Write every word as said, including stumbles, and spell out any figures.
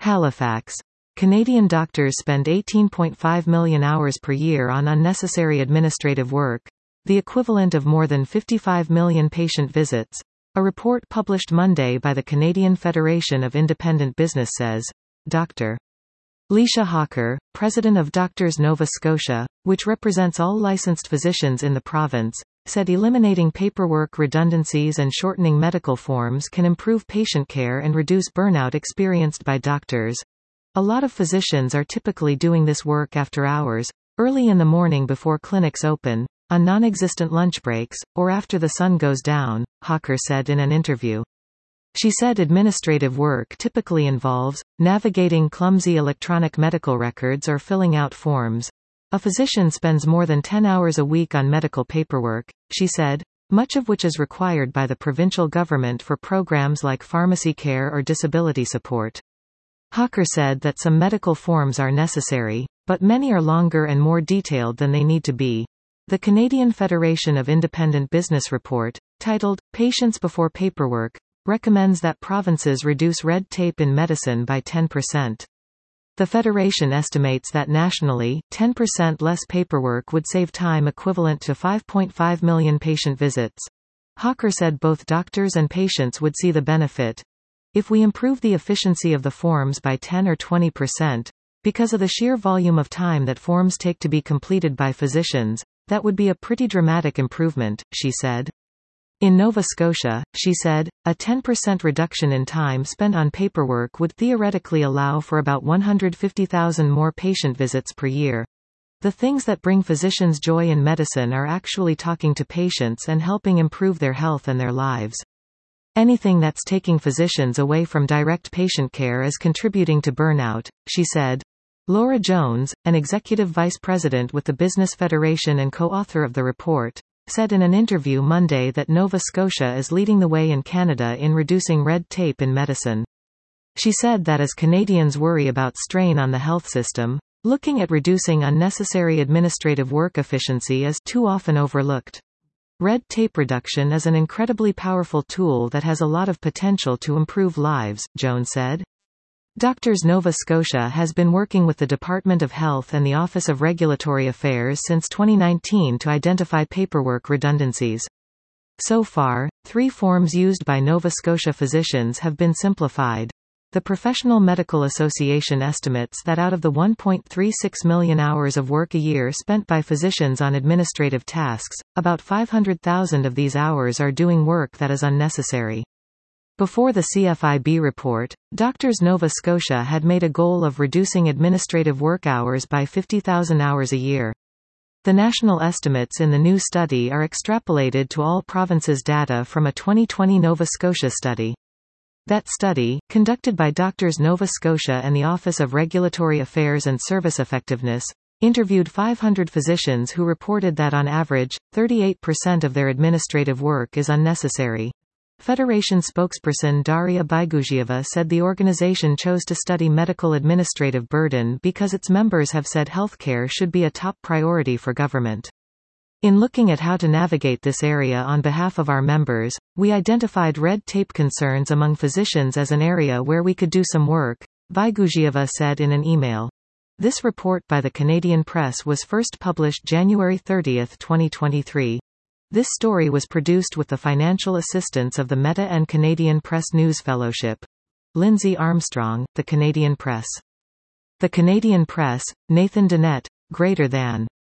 Halifax. Canadian doctors spend eighteen point five million hours per year on unnecessary administrative work, the equivalent of more than fifty-five million patient visits. A report published Monday by the Canadian Federation of Independent Business says. Doctor Leisha Hawker, president of Doctors Nova Scotia, which represents all licensed physicians in the province, said eliminating paperwork redundancies and shortening medical forms can improve patient care and reduce burnout experienced by doctors. A lot of physicians are typically doing this work after hours, early in the morning before clinics open, on non-existent lunch breaks, or after the sun goes down, Hawker said in an interview. She said administrative work typically involves navigating clumsy electronic medical records or filling out forms. A physician spends more than ten hours a week on medical paperwork, she said, much of which is required by the provincial government for programs like pharmacy care or disability support. Hawker said that some medical forms are necessary, but many are longer and more detailed than they need to be. The Canadian Federation of Independent Business report, titled, Patients Before Paperwork, recommends that provinces reduce red tape in medicine by ten percent. The Federation estimates that nationally, ten percent less paperwork would save time equivalent to five point five million patient visits. Hawker said both doctors and patients would see the benefit. If we improve the efficiency of the forms by ten or twenty percent, because of the sheer volume of time that forms take to be completed by physicians, that would be a pretty dramatic improvement, she said. In Nova Scotia, she said, a ten percent reduction in time spent on paperwork would theoretically allow for about one hundred fifty thousand more patient visits per year. The things that bring physicians joy in medicine are actually talking to patients and helping improve their health and their lives. Anything that's taking physicians away from direct patient care is contributing to burnout, she said. Laura Jones, an executive vice president with the Business Federation and co-author of the report, said in an interview Monday that Nova Scotia is leading the way in Canada in reducing red tape in medicine. She said that as Canadians worry about strain on the health system, looking at reducing unnecessary administrative work efficiency is too often overlooked. Red tape reduction is an incredibly powerful tool that has a lot of potential to improve lives, Jones said. Doctors Nova Scotia has been working with the Department of Health and the Office of Regulatory Affairs since twenty nineteen to identify paperwork redundancies. So far, three forms used by Nova Scotia physicians have been simplified. The Professional Medical Association estimates that out of the one point three six million hours of work a year spent by physicians on administrative tasks, about five hundred thousand of these hours are doing work that is unnecessary. Before the C F I B report, Doctors Nova Scotia had made a goal of reducing administrative work hours by fifty thousand hours a year. The national estimates in the new study are extrapolated to all provinces' data from a twenty twenty Nova Scotia study. That study, conducted by Doctors Nova Scotia and the Office of Regulatory Affairs and Service Effectiveness, interviewed five hundred physicians who reported that on average, thirty-eight percent of their administrative work is unnecessary. Federation spokesperson Daria Baiguzieva said the organization chose to study medical administrative burden because its members have said healthcare should be a top priority for government. In looking at how to navigate this area on behalf of our members, we identified red tape concerns among physicians as an area where we could do some work, Baiguzieva said in an email. This report by the Canadian Press was first published January thirtieth, twenty twenty-three. This story was produced with the financial assistance of the Meta and Canadian Press News Fellowship. Lindsay Armstrong, The Canadian Press. The Canadian Press, Nathan Dennett, Greater Than.